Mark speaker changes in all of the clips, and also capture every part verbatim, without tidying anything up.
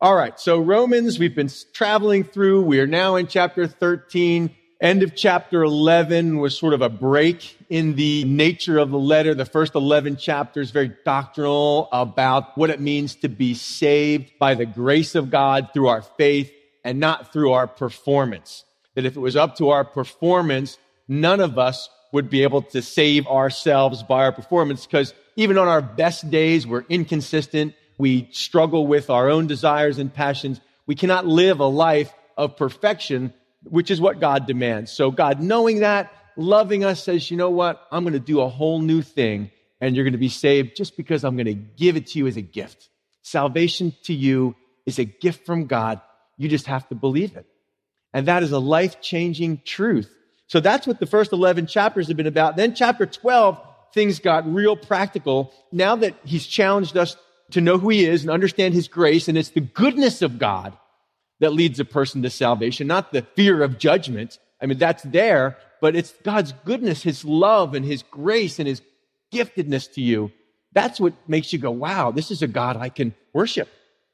Speaker 1: All right, so Romans, we've been traveling through. We are now in chapter thirteen. End of chapter eleven was sort of a break in the nature of the letter. The first eleven chapters, very doctrinal about what it means to be saved by the grace of God through our faith and not through our performance. That if it was up to our performance, none of us would be able to save ourselves by our performance, because even on our best days, we're inconsistent. We struggle with our own desires and passions. We cannot live a life of perfection, which is what God demands. So God, knowing that, loving us, says, you know what? I'm going to do a whole new thing, and you're going to be saved just because I'm going to give it to you as a gift. Salvation to you is a gift from God. You just have to believe it. And that is a life-changing truth. So that's what the first eleven chapters have been about. Then chapter twelve, things got real practical. Now that he's challenged us to know who he is and understand his grace, and it's the goodness of God that leads a person to salvation, not the fear of judgment. I mean, that's there, but it's God's goodness, his love and his grace and his giftedness to you. That's what makes you go, wow, this is a God I can worship.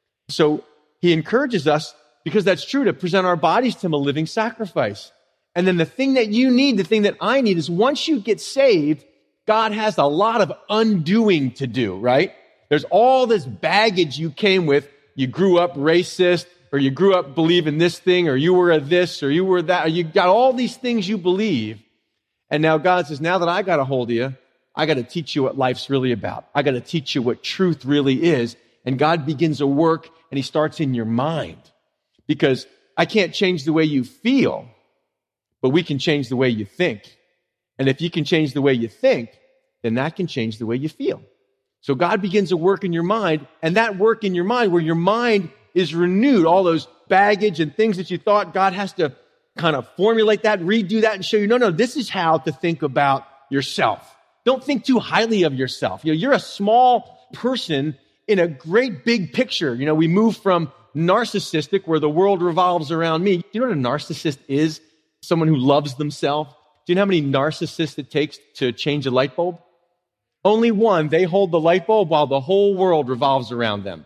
Speaker 1: So he encourages us, because that's true, to present our bodies to him a living sacrifice. And then the thing that you need, the thing that I need, is once you get saved, God has a lot of undoing to do, right? There's all this baggage you came with. You grew up racist, or you grew up believing this thing, or you were a this, or you were that, or you got all these things you believe. And now God says, now that I got a hold of you, I got to teach you what life's really about. I got to teach you what truth really is. And God begins a work, and he starts in your mind. Because I can't change the way you feel, but we can change the way you think. And if you can change the way you think, then that can change the way you feel. So God begins a work in your mind, and that work in your mind, where your mind is renewed, all those baggage and things that you thought, God has to kind of formulate that, redo that, and show you, no, no, this is how to think about yourself. Don't think too highly of yourself. You know, you're a small person in a great big picture. You know, we move from narcissistic, where the world revolves around me. Do you know what a narcissist is? Someone who loves themselves. Do you know how many narcissists it takes to change a light bulb? Only one. They hold the light bulb while the whole world revolves around them.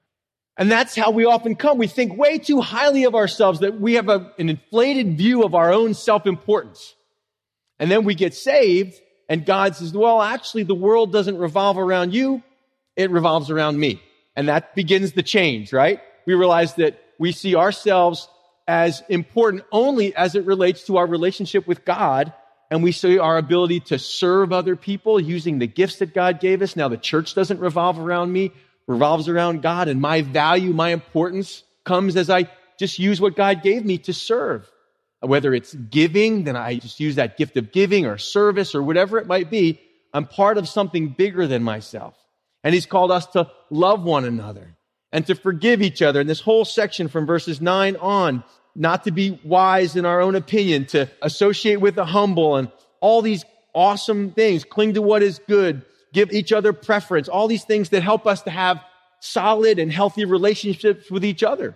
Speaker 1: And that's how we often come. We think way too highly of ourselves, that we have a, an inflated view of our own self-importance. And then we get saved, and God says, well, actually, the world doesn't revolve around you. It revolves around me. And that begins the change, right? We realize that we see ourselves as important only as it relates to our relationship with God. And we see our ability to serve other people using the gifts that God gave us. Now, the church doesn't revolve around me, revolves around God. And my value, my importance comes as I just use what God gave me to serve. Whether it's giving, then I just use that gift of giving, or service, or whatever it might be. I'm part of something bigger than myself. And he's called us to love one another and to forgive each other. And this whole section from verses nine on, not to be wise in our own opinion, to associate with the humble, and all these awesome things, cling to what is good, give each other preference, all these things that help us to have solid and healthy relationships with each other.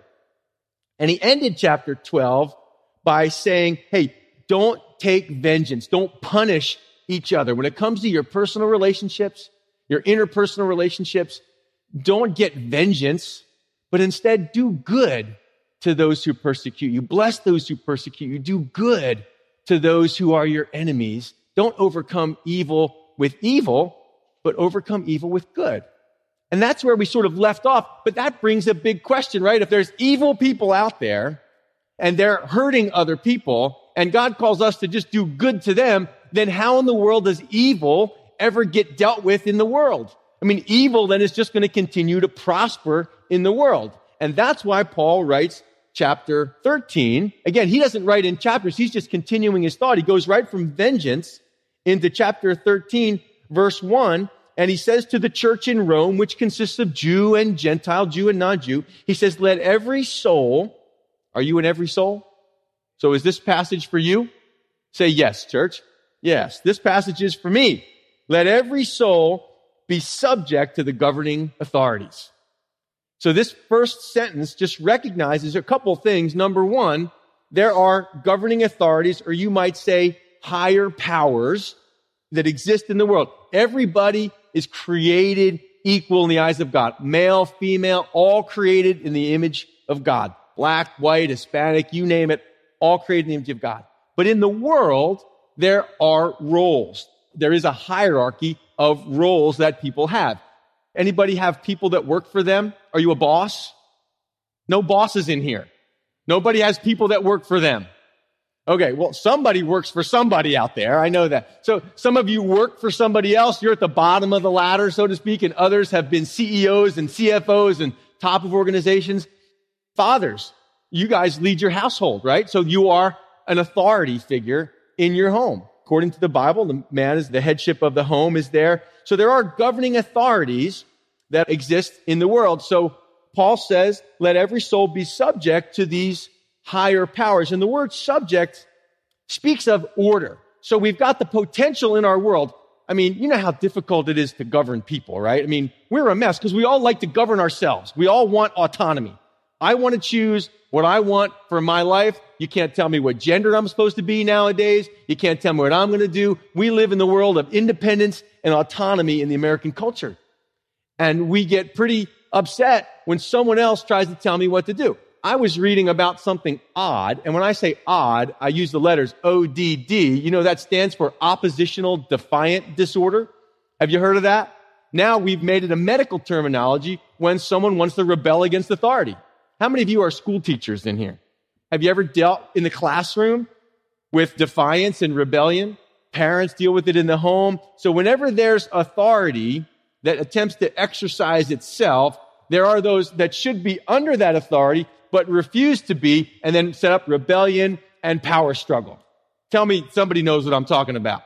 Speaker 1: And he ended chapter twelve by saying, hey, don't take vengeance. Don't punish each other. When it comes to your personal relationships, your interpersonal relationships, don't get vengeance, but instead do good to those who persecute you. Bless those who persecute you. Do good to those who are your enemies. Don't overcome evil with evil, but overcome evil with good. And that's where we sort of left off. But that brings a big question, right? If there's evil people out there and they're hurting other people, and God calls us to just do good to them, then how in the world does evil ever get dealt with in the world? I mean, evil then is just going to continue to prosper in the world. And that's why Paul writes chapter thirteen. Again, he doesn't write in chapters. He's just continuing his thought. He goes right from vengeance into chapter thirteen, verse one. And he says to the church in Rome, which consists of Jew and Gentile, Jew and non-Jew, he says, let every soul, are you in every soul? So is this passage for you? Say yes, church. Yes, this passage is for me. Let every soul be subject to the governing authorities. So this first sentence just recognizes a couple things. Number one, there are governing authorities, or you might say higher powers, that exist in the world. Everybody is created equal in the eyes of God. Male, female, all created in the image of God. Black, white, Hispanic, you name it, all created in the image of God. But in the world, there are roles. There is a hierarchy of roles that people have. Anybody have people that work for them? Are you a boss? No bosses in here. Nobody has people that work for them. Okay, well, somebody works for somebody out there. I know that. So some of you work for somebody else. You're at the bottom of the ladder, so to speak, and others have been C E Os and C F Os and top of organizations. Fathers, you guys lead your household, right? So you are an authority figure in your home. According to the Bible, the man is the headship of the home is there. So there are governing authorities that exist in the world. So Paul says, let every soul be subject to these higher powers. And the word subject speaks of order. So we've got the potential in our world. I mean, you know how difficult it is to govern people, right? I mean, we're a mess because we all like to govern ourselves. We all want autonomy. I want to choose what I want for my life. You can't tell me what gender I'm supposed to be nowadays. You can't tell me what I'm going to do. We live in the world of independence and autonomy in the American culture. And we get pretty upset when someone else tries to tell me what to do. I was reading about something odd, and when I say odd, I use the letters O D D. You know, that stands for oppositional defiant disorder. Have you heard of that? Now we've made it a medical terminology when someone wants to rebel against authority. How many of you are school teachers in here? Have you ever dealt in the classroom with defiance and rebellion? Parents deal with it in the home. So whenever there's authority that attempts to exercise itself, there are those that should be under that authority but refuse to be, and then set up rebellion and power struggle. Tell me somebody knows what I'm talking about.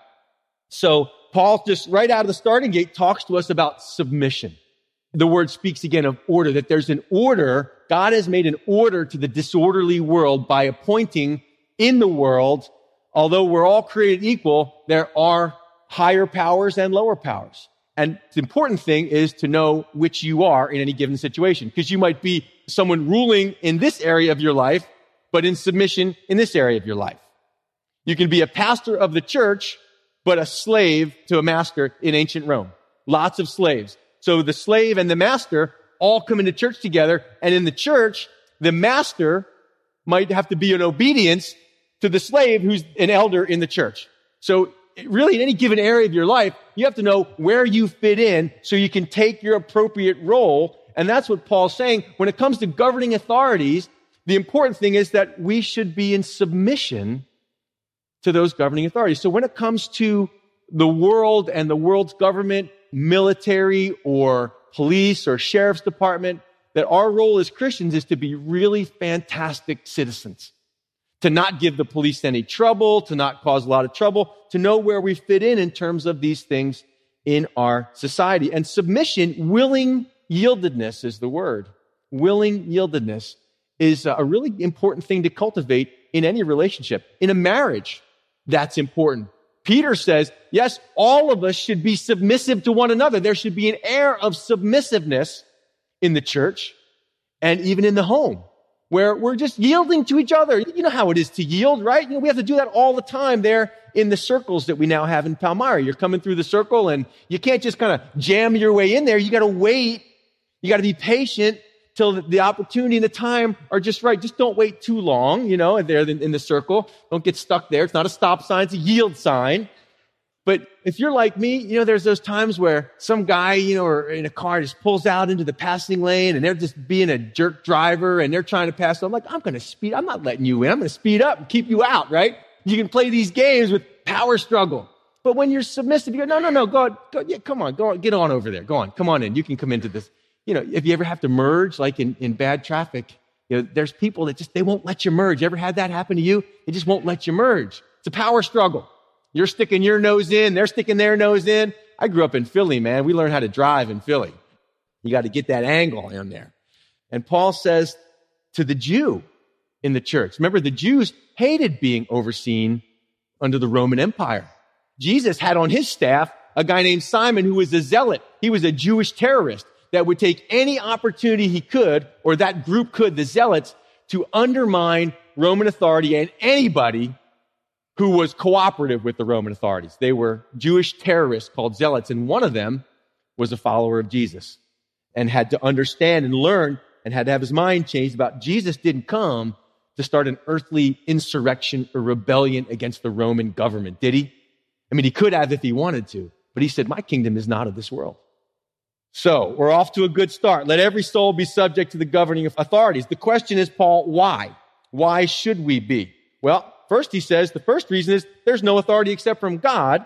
Speaker 1: So Paul just right out of the starting gate talks to us about submission. The word speaks again of order, that there's an order. God has made an order to the disorderly world by appointing in the world, although we're all created equal, there are higher powers and lower powers. And the important thing is to know which you are in any given situation, because you might be someone ruling in this area of your life, but in submission in this area of your life. You can be a pastor of the church, but a slave to a master in ancient Rome. Lots of slaves. So the slave and the master all come into church together, and in the church, the master might have to be in obedience to the slave who's an elder in the church. So really, in any given area of your life, you have to know where you fit in so you can take your appropriate role. And that's what Paul's saying. When it comes to governing authorities, the important thing is that we should be in submission to those governing authorities. So when it comes to the world and the world's government, military or police or sheriff's department, that our role as Christians is to be really fantastic citizens. To not give the police any trouble, to not cause a lot of trouble, to know where we fit in in terms of these things in our society. And submission, willing yieldedness is the word. Willing yieldedness is a really important thing to cultivate in any relationship. In a marriage, that's important. Peter says, yes, all of us should be submissive to one another. There should be an air of submissiveness in the church and even in the home, where we're just yielding to each other. You know how it is to yield, right? You know, we have to do that all the time there in the circles that we now have in Palmyra. You're coming through the circle and you can't just kind of jam your way in there. You got to wait. You got to be patient till the opportunity and the time are just right. Just don't wait too long, you know, there in the circle. Don't get stuck there. It's not a stop sign. It's a yield sign. But if you're like me, you know, there's those times where some guy, you know, or in a car just pulls out into the passing lane and they're just being a jerk driver and they're trying to pass. So I'm like, I'm going to speed. I'm not letting you in. I'm going to speed up and keep you out, right? You can play these games with power struggle. But when you're submissive, you go, no, no, no, go on. Go, yeah, come on. Go on. Get on over there. Go on. Come on in. You can come into this. You know, if you ever have to merge, like in, in bad traffic, you know, there's people that just, they won't let you merge. You ever had that happen to you? They just won't let you merge. It's a power struggle. You're sticking your nose in. They're sticking their nose in. I grew up in Philly, man. We learned how to drive in Philly. You got to get that angle in there. And Paul says to the Jew in the church, remember the Jews hated being overseen under the Roman Empire. Jesus had on his staff a guy named Simon who was a zealot. He was a Jewish terrorist that would take any opportunity he could, or that group could, the zealots, to undermine Roman authority and anybody who was cooperative with the Roman authorities. They were Jewish terrorists called zealots, and one of them was a follower of Jesus and had to understand and learn and had to have his mind changed about Jesus didn't come to start an earthly insurrection or rebellion against the Roman government, did he? I mean, he could have if he wanted to, but he said, my kingdom is not of this world. So we're off to a good start. Let every soul be subject to the governing authorities. The question is, Paul, why? Why should we be? Well, first he says, the first reason is there's no authority except from God,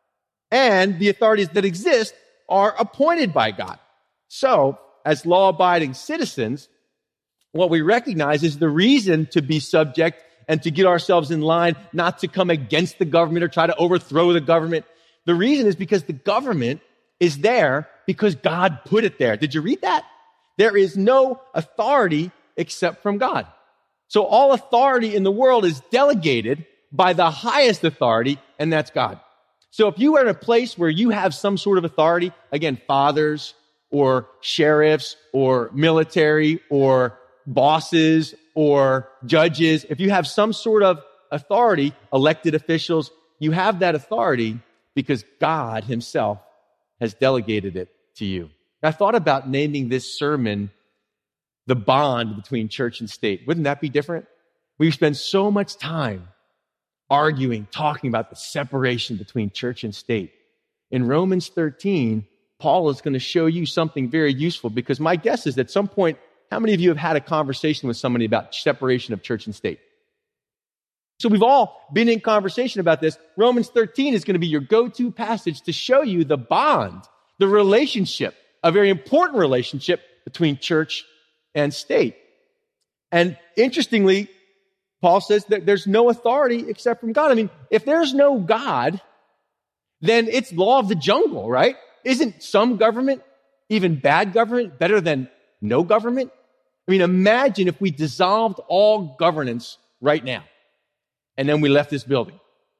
Speaker 1: and the authorities that exist are appointed by God. So, as law-abiding citizens, what we recognize is the reason to be subject and to get ourselves in line, not to come against the government or try to overthrow the government. The reason is because the government is there because God put it there. Did you read that? There is no authority except from God. So all authority in the world is delegated by the highest authority, and that's God. So if you are in a place where you have some sort of authority, again, fathers or sheriffs or military or bosses or judges, if you have some sort of authority, elected officials, you have that authority because God himself has delegated it to you. I thought about naming this sermon The Bond Between Church and State. Wouldn't that be different? We spend so much time arguing, talking about the separation between church and state. In Romans thirteen, Paul is going to show you something very useful because my guess is at some point, how many of you have had a conversation with somebody about separation of church and state? So we've all been in conversation about this. Romans thirteen is going to be your go-to passage to show you the bond, the relationship, a very important relationship between church and state. And interestingly, Paul says that there's no authority except from God. I mean, if there's no God, then it's law of the jungle, right? Isn't some government, even bad government, better than no government? I mean, imagine if we dissolved all governance right now, and then we left this building,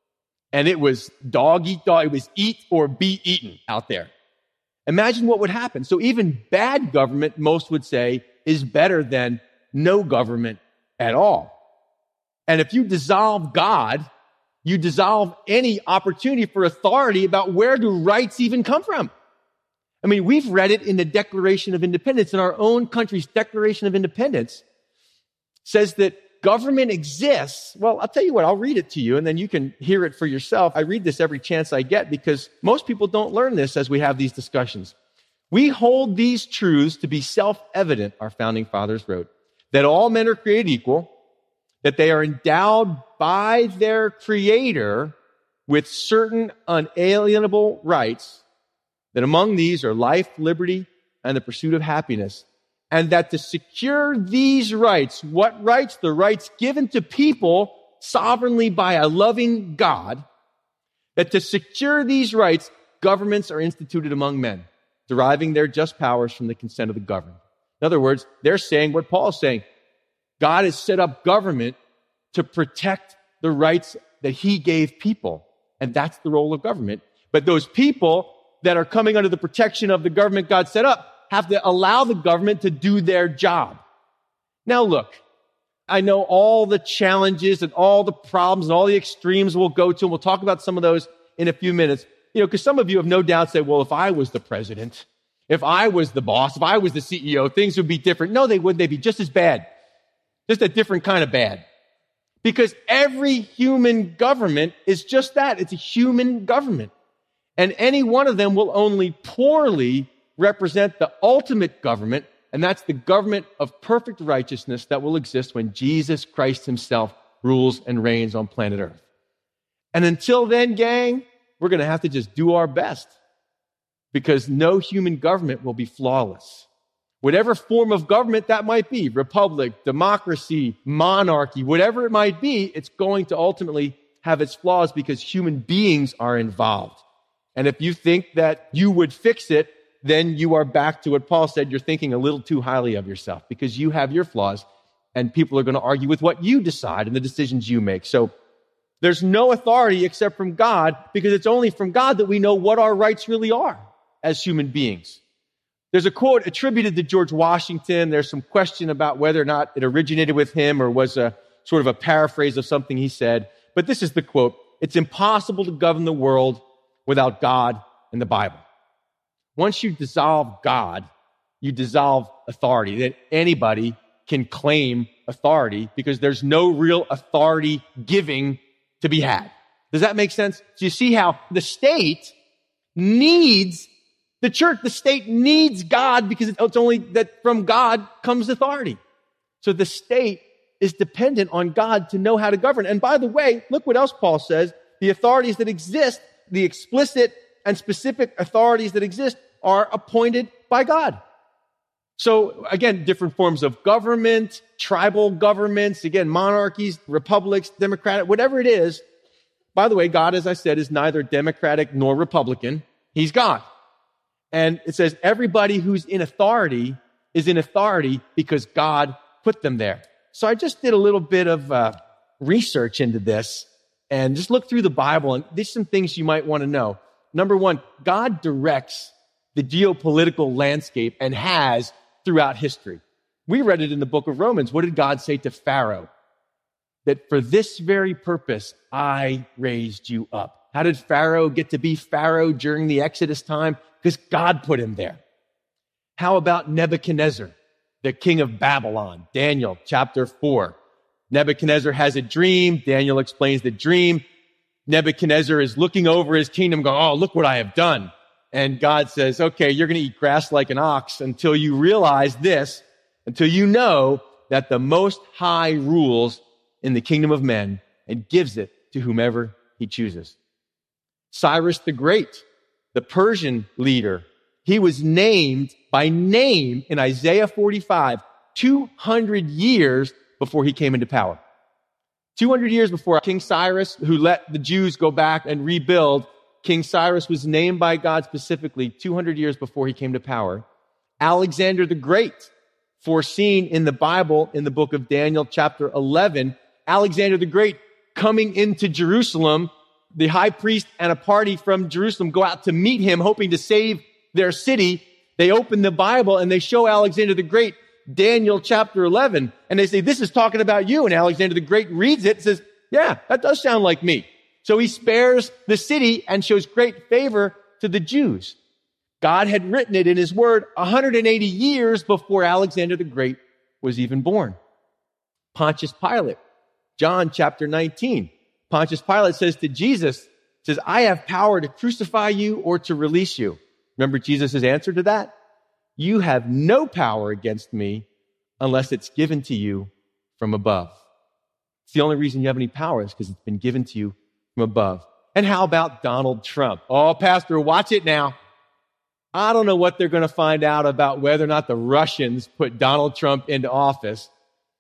Speaker 1: and it was dog eat dog, it was eat or be eaten out there. Imagine what would happen. So even bad government, most would say, is better than no government at all. And if you dissolve God, you dissolve any opportunity for authority about where do rights even come from. I mean, we've read it in the Declaration of Independence, in our own country's Declaration of Independence, says that government exists. Well, I'll tell you what, I'll read it to you and then you can hear it for yourself. I read this every chance I get because most people don't learn this as we have these discussions. We hold these truths to be self-evident, our founding fathers wrote, that all men are created equal, that they are endowed by their Creator with certain unalienable rights, that among these are life, liberty, and the pursuit of happiness, and that to secure these rights, what rights? The rights given to people sovereignly by a loving God, that to secure these rights, governments are instituted among men, deriving their just powers from the consent of the governed. In other words, they're saying what Paul is saying. God has set up government to protect the rights that he gave people. And that's the role of government. But those people that are coming under the protection of the government God set up have to allow the government to do their job. Now look, I know all the challenges and all the problems and all the extremes we'll go to, and we'll talk about some of those in a few minutes. You know, because some of you have no doubt said, well, if I was the president, if I was the boss, if I was the C E O, things would be different. No, they wouldn't. They'd be just as bad. Just a different kind of bad. Because every human government is just that. It's a human government. And any one of them will only poorly represent the ultimate government, and that's the government of perfect righteousness that will exist when Jesus Christ himself rules and reigns on planet Earth. And until then, gang, we're going to have to just do our best because no human government will be flawless. Whatever form of government that might be, republic, democracy, monarchy, whatever it might be, it's going to ultimately have its flaws because human beings are involved. And if you think that you would fix it, then you are back to what Paul said. You're thinking a little too highly of yourself because you have your flaws and people are going to argue with what you decide and the decisions you make. So there's no authority except from God because it's only from God that we know what our rights really are as human beings. There's a quote attributed to George Washington. There's some question about whether or not it originated with him or was a sort of a paraphrase of something he said. But this is the quote. It's impossible to govern the world without God and the Bible. Once you dissolve God, you dissolve authority, that anybody can claim authority because there's no real authority giving to be had. Does that make sense? So you see how the state needs the church. The state needs God because it's only that from God comes authority. So the state is dependent on God to know how to govern. And by the way, look what else Paul says. The authorities that exist, the explicit and specific authorities that exist, are appointed by God. So again, different forms of government, tribal governments, again, monarchies, republics, democratic, whatever it is. By the way, God, as I said, is neither democratic nor Republican. He's God. And it says everybody who's in authority is in authority because God put them there. So I just did a little bit of uh, research into this and just looked through the Bible, and there's some things you might want to know. Number one, God directs the geopolitical landscape and has throughout history. We read it in the book of Romans. What did God say to Pharaoh? That for this very purpose, I raised you up. How did Pharaoh get to be Pharaoh during the Exodus time? Because God put him there. How about Nebuchadnezzar, the king of Babylon? Daniel chapter four. Nebuchadnezzar has a dream. Daniel explains the dream. Nebuchadnezzar is looking over his kingdom going, oh, look what I have done. And God says, okay, you're going to eat grass like an ox until you realize this, until you know that the Most High rules in the kingdom of men and gives it to whomever he chooses. Cyrus the Great, the Persian leader, he was named by name in Isaiah forty-five, two hundred years before he came into power. two hundred years before King Cyrus, who let the Jews go back and rebuild, King Cyrus was named by God specifically two hundred years before he came to power. Alexander the Great, foreseen in the Bible in the book of Daniel chapter eleven, Alexander the Great coming into Jerusalem, the high priest and a party from Jerusalem go out to meet him, hoping to save their city. They open the Bible and they show Alexander the Great, Daniel chapter eleven, and they say, this is talking about you. And Alexander the Great reads it and says, yeah, that does sound like me. So he spares the city and shows great favor to the Jews. God had written it in his word one hundred eighty years before Alexander the Great was even born. Pontius Pilate, John chapter nineteen. Pontius Pilate says to Jesus, says, I have power to crucify you or to release you. Remember Jesus' answer to that? You have no power against me unless it's given to you from above. It's the only reason you have any power is because it's been given to you from above. And how about Donald Trump? Oh, Pastor, watch it now. I don't know what they're going to find out about whether or not the Russians put Donald Trump into office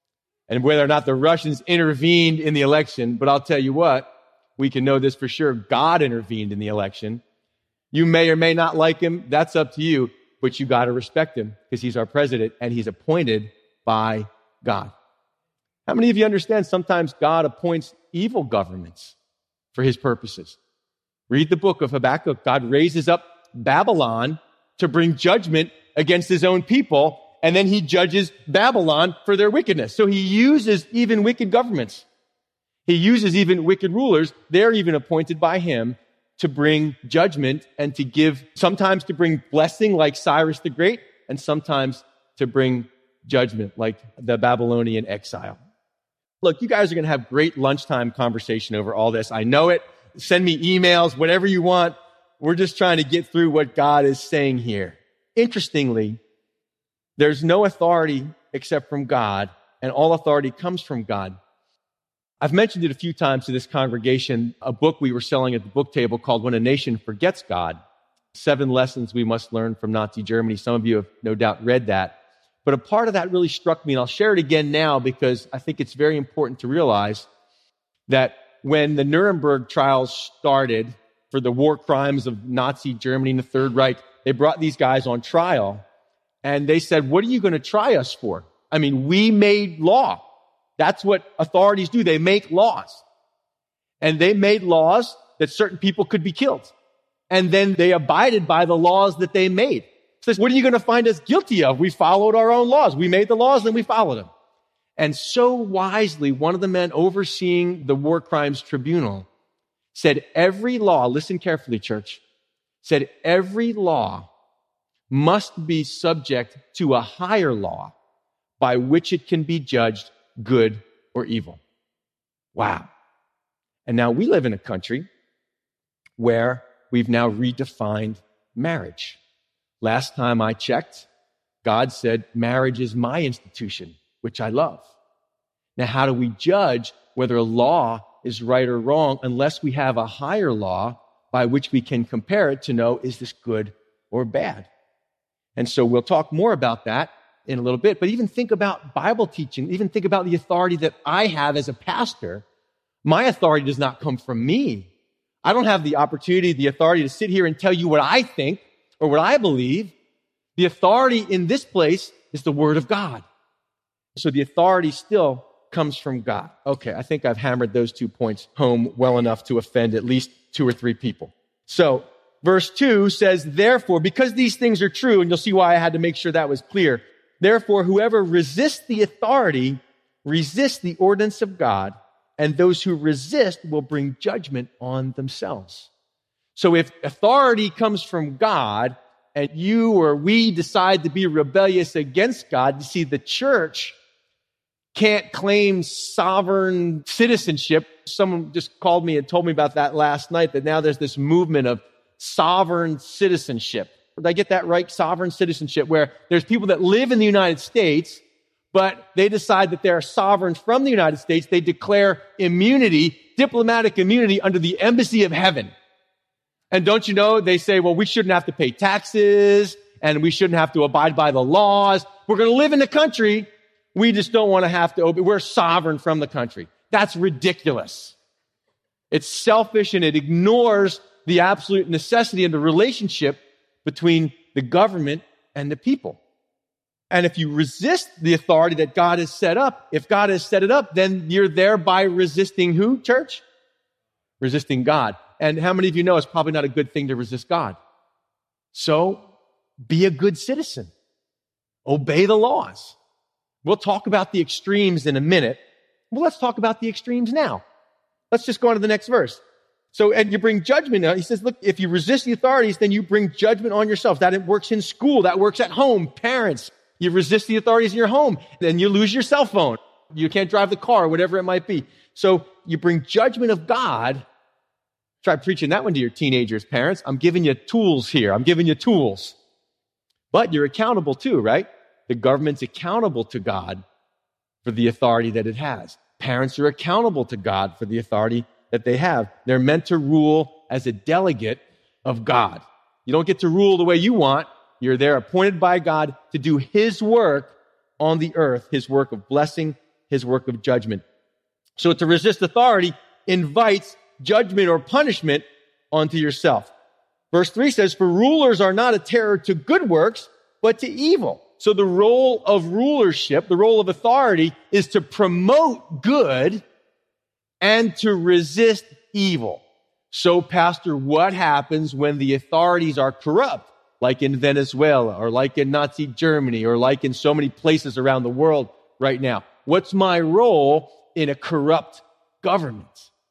Speaker 1: and whether or not the Russians intervened in the election. But I'll tell you what, we can know this for sure. God intervened in the election. You may or may not like him. That's up to you. But you got to respect him because he's our president and he's appointed by God. How many of you understand sometimes God appoints evil governments for his purposes? Read the book of Habakkuk. God raises up Babylon to bring judgment against his own people, and then he judges Babylon for their wickedness. So he uses even wicked governments. He uses even wicked rulers. They're even appointed by him to bring judgment and to give, sometimes to bring blessing like Cyrus the Great, and sometimes to bring judgment like the Babylonian exile. Look, you guys are going to have great lunchtime conversation over all this. I know it. Send me emails, whatever you want. We're just trying to get through what God is saying here. Interestingly, there's no authority except from God, and all authority comes from God. I've mentioned it a few times to this congregation, a book we were selling at the book table called When a Nation Forgets God, Seven Lessons We Must Learn from Nazi Germany. Some of you have no doubt read that. But a part of that really struck me, and I'll share it again now because I think it's very important to realize that when the Nuremberg trials started for the war crimes of Nazi Germany and the Third Reich, they brought these guys on trial, and they said, what are you going to try us for? I mean, we made law. That's what authorities do. They make laws. And they made laws that certain people could be killed. And then they abided by the laws that they made. Says, what are you going to find us guilty of? We followed our own laws. We made the laws and we followed them. And so wisely, one of the men overseeing the war crimes tribunal said every law, listen carefully, church, said every law must be subject to a higher law by which it can be judged good or evil. Wow. And now we live in a country where we've now redefined marriage. Last time I checked, God said marriage is my institution, which I love. Now, how do we judge whether a law is right or wrong unless we have a higher law by which we can compare it to know, is this good or bad? And so we'll talk more about that in a little bit. But even think about Bible teaching, even think about the authority that I have as a pastor. My authority does not come from me. I don't have the opportunity, the authority to sit here and tell you what I think or what I believe. The authority in this place is the Word of God. So the authority still comes from God. Okay, I think I've hammered those two points home well enough to offend at least two or three people. So verse two says, therefore, because these things are true, and you'll see why I had to make sure that was clear, therefore, whoever resists the authority resists the ordinance of God, and those who resist will bring judgment on themselves. So if authority comes from God, and you or we decide to be rebellious against God, you see, the church can't claim sovereign citizenship. Someone just called me and told me about that last night, that now there's this movement of sovereign citizenship. Did I get that right? Sovereign citizenship, where there's people that live in the United States, but they decide that they're sovereign from the United States. They declare immunity, diplomatic immunity, under the embassy of heaven. And don't you know, they say, well, we shouldn't have to pay taxes, and we shouldn't have to abide by the laws. We're going to live in the country. We just don't want to have to obey. We're sovereign from the country. That's ridiculous. It's selfish, and it ignores the absolute necessity and the relationship between the government and the people. And if you resist the authority that God has set up, if God has set it up, then you're thereby resisting who, church? Resisting God. And how many of you know it's probably not a good thing to resist God? So be a good citizen. Obey the laws. We'll talk about the extremes in a minute. Well, let's talk about the extremes now. Let's just go on to the next verse. So, and you bring judgment. He says, look, if you resist the authorities, then you bring judgment on yourself. That works in school. That works at home. Parents, you resist the authorities in your home, then you lose your cell phone. You can't drive the car, whatever it might be. So you bring judgment of God. Try preaching that one to your teenagers, parents. I'm giving you tools here. I'm giving you tools. But you're accountable too, right? The government's accountable to God for the authority that it has. Parents are accountable to God for the authority that they have. They're meant to rule as a delegate of God. You don't get to rule the way you want. You're there appointed by God to do His work on the earth, His work of blessing, His work of judgment. So to resist authority invites judgment or punishment onto yourself. Verse three says, for rulers are not a terror to good works, but to evil. So the role of rulership, the role of authority, is to promote good and to resist evil. So, Pastor, what happens when the authorities are corrupt, like in Venezuela or like in Nazi Germany or like in so many places around the world right now? What's my role in a corrupt government?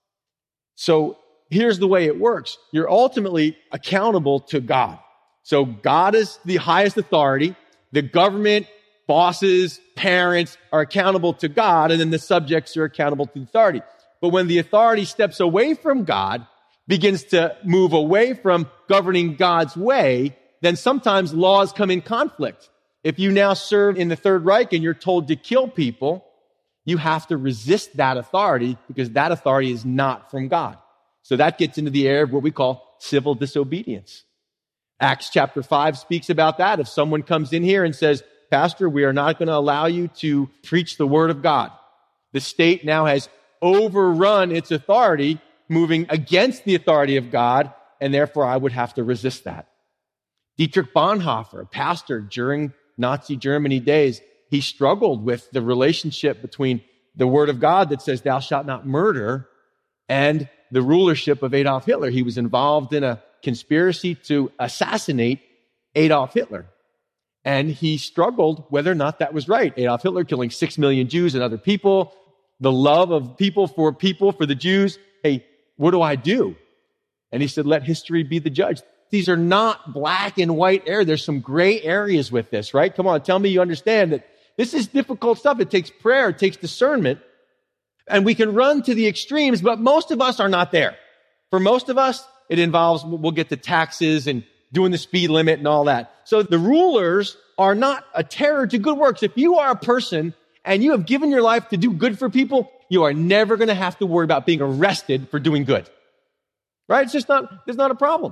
Speaker 1: So here's the way it works. You're ultimately accountable to God. So God is the highest authority. The government, bosses, parents are accountable to God, and then the subjects are accountable to the authority. But when the authority steps away from God, begins to move away from governing God's way, then sometimes laws come in conflict. If you now serve in the Third Reich and you're told to kill people, you have to resist that authority because that authority is not from God. So that gets into the area of what we call civil disobedience. Acts chapter five speaks about that. If someone comes in here and says, Pastor, we are not going to allow you to preach the word of God. The state now has overrun its authority, moving against the authority of God, and therefore I would have to resist that. Dietrich Bonhoeffer, a pastor during Nazi Germany days, he struggled with the relationship between the word of God that says, thou shalt not murder, and the rulership of Adolf Hitler. He was involved in a conspiracy to assassinate Adolf Hitler. And he struggled whether or not that was right. Adolf Hitler killing six million Jews and other people, the love of people for people, for the Jews. Hey, what do I do? And he said, let history be the judge. These are not black and white areas. There's some gray areas with this, right? Come on, tell me you understand that this is difficult stuff. It takes prayer. It takes discernment. And we can run to the extremes, but most of us are not there. For most of us, it involves, we'll get to taxes and doing the speed limit and all that. So the rulers are not a terror to good works. If you are a person and you have given your life to do good for people, you are never going to have to worry about being arrested for doing good. Right? It's just not, it's not a problem.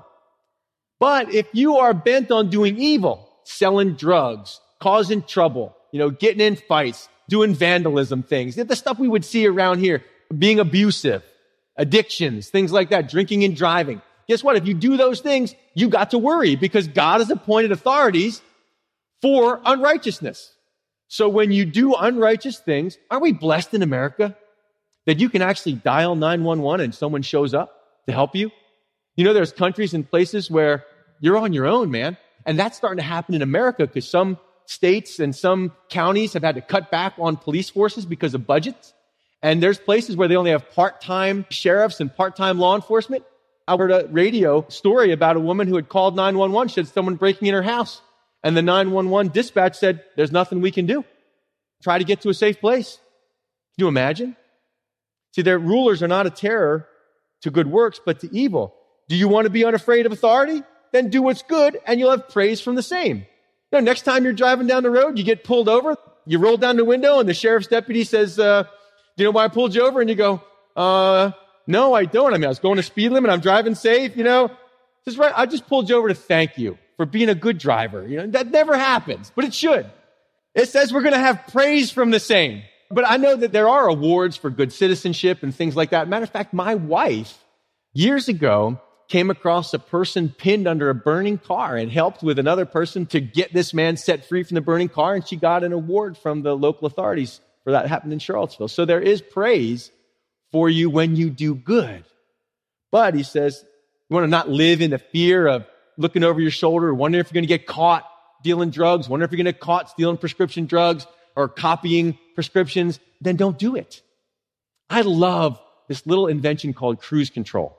Speaker 1: But if you are bent on doing evil, selling drugs, causing trouble, you know, getting in fights, doing vandalism things, the stuff we would see around here, being abusive, addictions, things like that, drinking and driving. Guess what? If you do those things, you got to worry because God has appointed authorities for unrighteousness. So when you do unrighteous things, aren't we blessed in America that you can actually dial nine one one and someone shows up to help you? You know, there's countries and places where you're on your own, man. And that's starting to happen in America because some states and some counties have had to cut back on police forces because of budgets. And there's places where they only have part-time sheriffs and part-time law enforcement. I heard a radio story about a woman who had called nine one one. She had someone breaking in her house. And the nine one one dispatch said, there's nothing we can do. Try to get to a safe place. Can you imagine? See, their rulers are not a terror to good works, but to evil. Do you want to be unafraid of authority? Then do what's good, and you'll have praise from the same. You know, next time you're driving down the road, you get pulled over, you roll down the window, and the sheriff's deputy says, uh, do you know why I pulled you over? And you go, uh, no, I don't. I mean, I was going a speed limit. I'm driving safe, you know. Just right. I just pulled you over to thank you for being a good driver. You know, that never happens, but it should. It says we're going to have praise from the same. But I know that there are awards for good citizenship and things like that. Matter of fact, my wife, years ago, came across a person pinned under a burning car and helped with another person to get this man set free from the burning car. And she got an award from the local authorities for that. It happened in Charlottesville. So there is praise for you when you do good. But he says, you want to not live in the fear of looking over your shoulder, wondering if you're going to get caught dealing drugs, wondering if you're going to get caught stealing prescription drugs or copying prescriptions, then don't do it. I love this little invention called cruise control.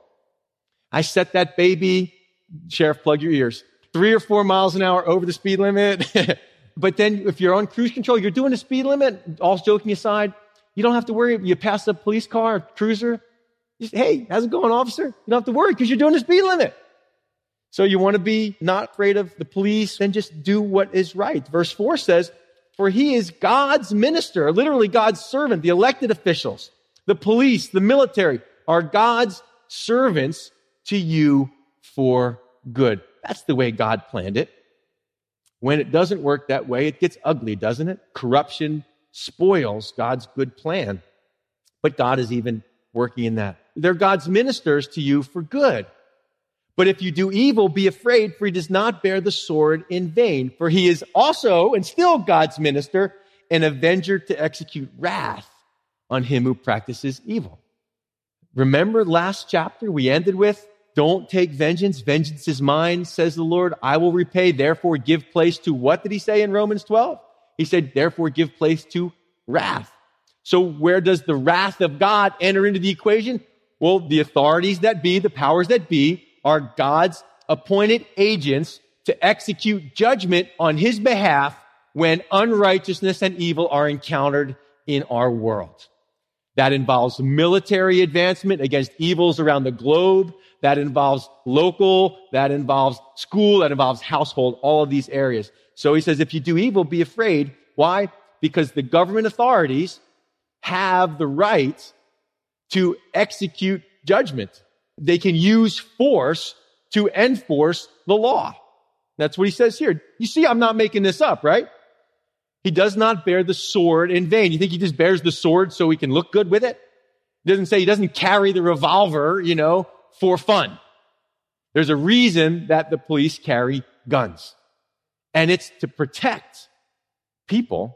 Speaker 1: I set that baby, Sheriff, plug your ears, three or four miles an hour over the speed limit. But then if you're on cruise control, you're doing the speed limit, all joking aside, you don't have to worry. You pass a police car, a cruiser, just, hey, how's it going, officer? You don't have to worry because you're doing the speed limit. So you want to be not afraid of the police, then just do what is right. Verse four says, for he is God's minister, literally God's servant. The elected officials, the police, the military are God's servants to you for good. That's the way God planned it. When it doesn't work that way, it gets ugly, doesn't it? Corruption spoils God's good plan. But God is even working in that. They're God's ministers to you for good. But if you do evil, be afraid, for he does not bear the sword in vain. For he is also, and still God's minister, an avenger to execute wrath on him who practices evil. Remember last chapter we ended with, don't take vengeance. Vengeance is mine, says the Lord. I will repay. Therefore, give place to what did he say in Romans twelve? He said, therefore, give place to wrath. So where does the wrath of God enter into the equation? Well, the authorities that be, the powers that be, are God's appointed agents to execute judgment on his behalf when unrighteousness and evil are encountered in our world. That involves military advancement against evils around the globe. That involves local, that involves school, that involves household, all of these areas. So he says, if you do evil, be afraid. Why? Because the government authorities have the right to execute judgment. They can use force to enforce the law. That's what he says here. You see, I'm not making this up, right? He does not bear the sword in vain. You think he just bears the sword so he can look good with it? He doesn't say he doesn't carry the revolver, you know, for fun. There's a reason that the police carry guns. And it's to protect people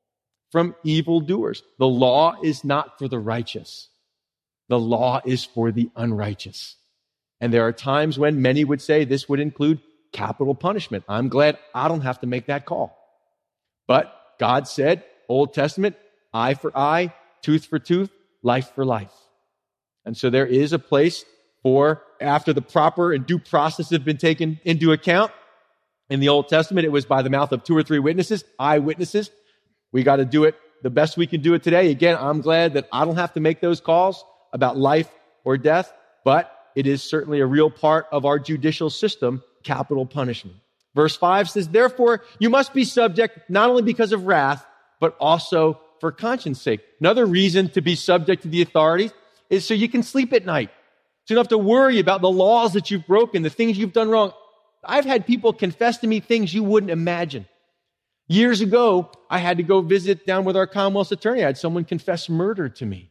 Speaker 1: from evildoers. The law is not for the righteous. The law is for the unrighteous. And there are times when many would say this would include capital punishment. I'm glad I don't have to make that call. But God said, Old Testament, eye for eye, tooth for tooth, life for life. And so there is a place For after the proper and due process have been taken into account, in the Old Testament, it was by the mouth of two or three witnesses, eyewitnesses. We got to do it the best we can do it today. Again, I'm glad that I don't have to make those calls about life or death, but it is certainly a real part of our judicial system, capital punishment. Verse five says, therefore, you must be subject not only because of wrath, but also for conscience sake. Another reason to be subject to the authorities is so you can sleep at night. So you don't have to worry about the laws that you've broken, the things you've done wrong. I've had people confess to me things you wouldn't imagine. Years ago, I had to go visit down with our Commonwealth's attorney. I had someone confess murder to me.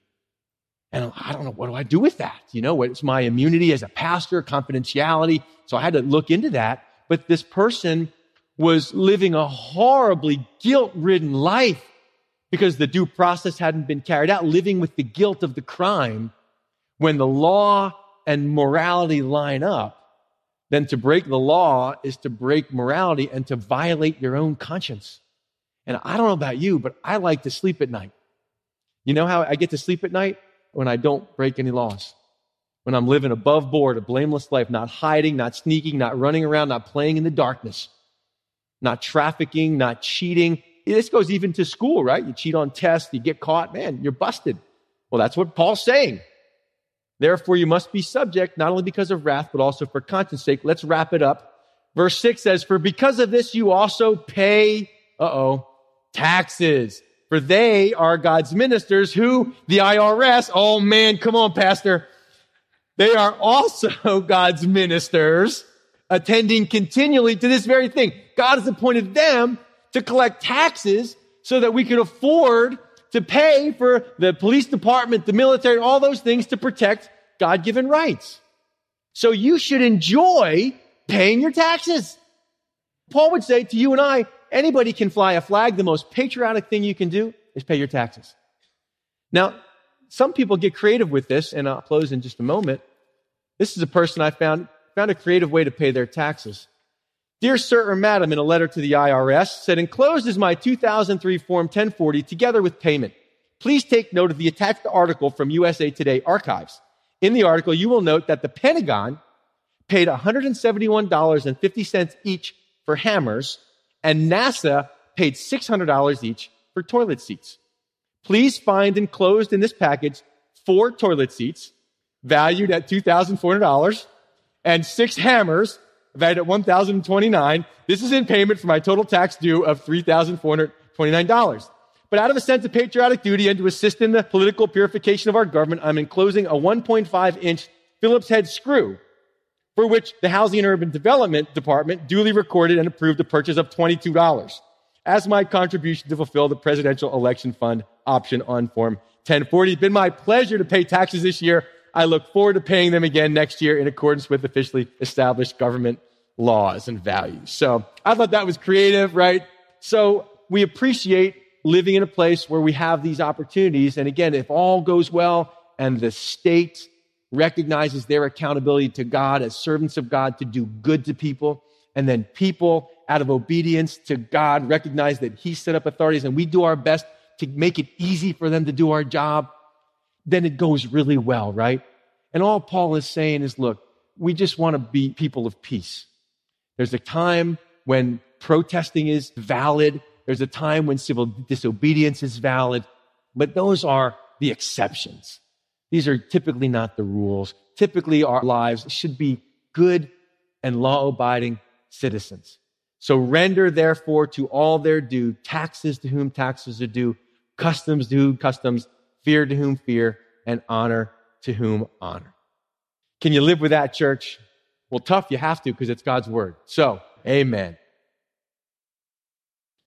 Speaker 1: And I don't know, what do I do with that? You know, it's my immunity as a pastor, confidentiality. So I had to look into that. But this person was living a horribly guilt-ridden life because the due process hadn't been carried out, living with the guilt of the crime. When the law and morality line up, then to break the law is to break morality and to violate your own conscience. And I don't know about you, but I like to sleep at night. You know how I get to sleep at night? When I don't break any laws. When I'm living above board, a blameless life, not hiding, not sneaking, not running around, not playing in the darkness, not trafficking, not cheating. This goes even to school, right? You cheat on tests, you get caught, man, you're busted. Well, that's what Paul's saying. Therefore, you must be subject, not only because of wrath, but also for conscience sake. Let's wrap it up. Verse six says, for because of this, you also pay, uh-oh, taxes. For they are God's ministers who, the I R S, oh man, come on, Pastor. They are also God's ministers, attending continually to this very thing. God has appointed them to collect taxes so that we can afford to pay for the police department, the military, all those things to protect God-given rights. So you should enjoy paying your taxes. Paul would say to you and I, anybody can fly a flag. The most patriotic thing you can do is pay your taxes. Now, some people get creative with this, and I'll close in just a moment. This is a person I found, found a creative way to pay their taxes. Dear Sir or Madam, in a letter to the I R S, said, enclosed is my two thousand three Form ten forty together with payment. Please take note of the attached article from U S A Today Archives. In the article, you will note that the Pentagon paid one hundred seventy-one dollars and fifty cents each for hammers, and NASA paid six hundred dollars each for toilet seats. Please find enclosed in this package four toilet seats valued at two thousand four hundred dollars and six hammers valued at one thousand twenty-nine dollars. This is in payment for my total tax due of three thousand four hundred twenty-nine dollars. But out of a sense of patriotic duty and to assist in the political purification of our government, I'm enclosing a one point five inch Phillips head screw, for which the Housing and Urban Development Department duly recorded and approved a purchase of twenty-two dollars as my contribution to fulfill the Presidential Election Fund option on Form ten forty. It's been my pleasure to pay taxes this year. I look forward to paying them again next year in accordance with officially established government laws and values. So I thought that was creative, right? So we appreciate living in a place where we have these opportunities. And again, if all goes well and the state recognizes their accountability to God as servants of God to do good to people, and then people, out of obedience to God, recognize that He set up authorities and we do our best to make it easy for them to do our job, then it goes really well, right? And all Paul is saying is, look, we just want to be people of peace. There's a time when protesting is valid. There's a time when civil disobedience is valid. But those are the exceptions. These are typically not the rules. Typically, our lives should be good and law-abiding citizens. So render, therefore, to all their due, taxes to whom taxes are due, customs to whom customs, fear to whom fear, and honor to whom honor. Can you live with that, church? Well, tough, you have to, because it's God's word. So, amen.